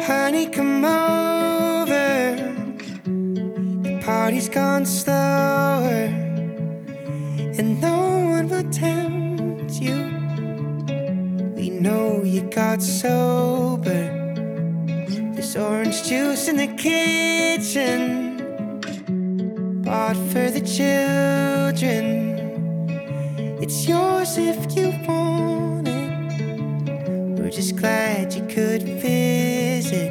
Honey, come over. The party's gone slower, and no one will tempt you. We know you got sober. There's orange juice in the kitchen, bought for the children. It's yours if you want it. We're just glad you could visit.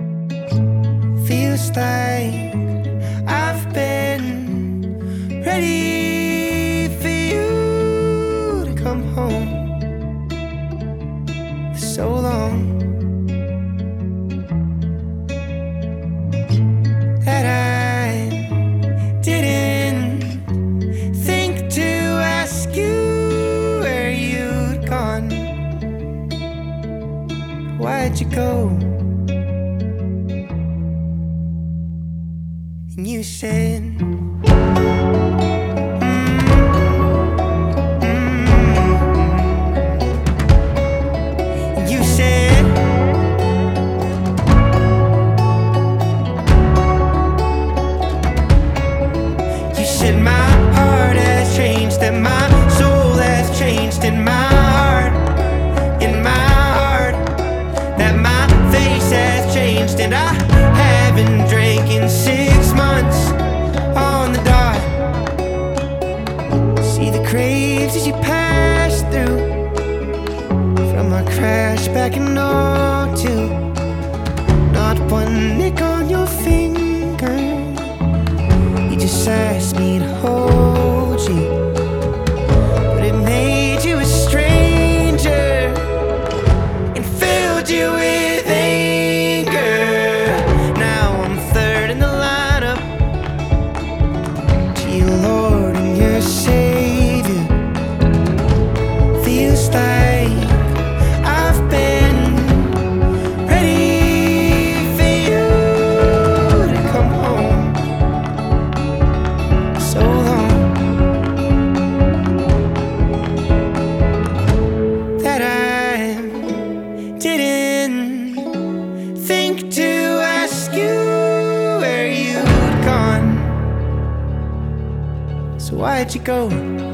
Feels like I've been ready for you to come home for so long that I didn't think to ask you where you'd gone. Why'd you go? And you said, and you said, you said my heart has changed, that my soul has changed, in my heart, that my face has changed, and I haven't drank in 6 months on the dot. See the graves as you pass through, from our crash back in '02. Not one nick on your finger. You just asked me to hold you, but it made you a stranger and filled you with anger. Now I'm third in the lineup to your Lord and your Savior. Feels like I've been ready for you to come home so long that I didn't think to ask you where you'd gone. So why'd you go?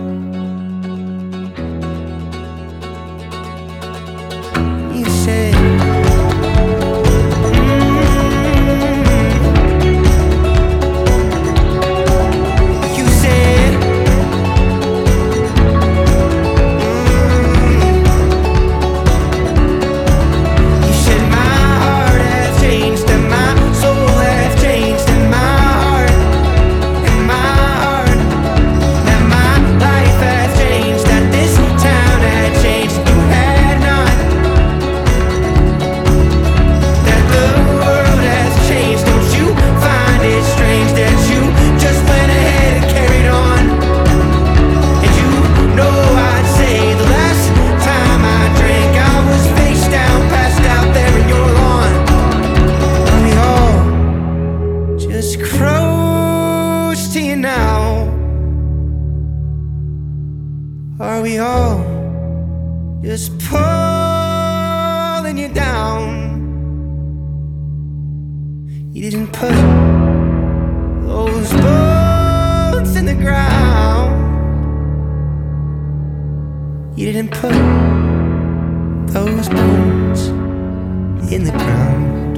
You said, you said, you said my heart has changed, and my soul has changed, in my heart, that my life has changed, that this town had changed. You had not, that the world has changed. Don't you find it strange that you just went ahead and carried on? And you know I'd say the last time I drank, I was face down, passed out there in your lawn. And we all just close to you now. Are we all just pulling you down? You didn't put those bones in the ground. You didn't put those bones in the ground.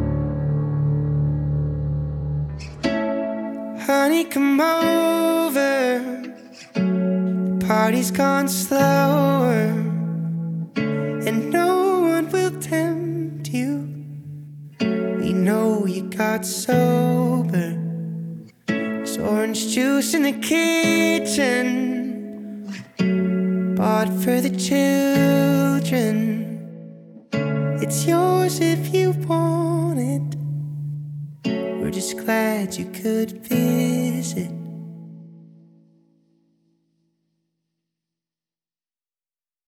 Honey, come over. The party's gone slower, and no one will tempt you. We know you got sober. There's orange juice in the kitchen, bought for the children. It's yours if you want it. We're just glad you could visit.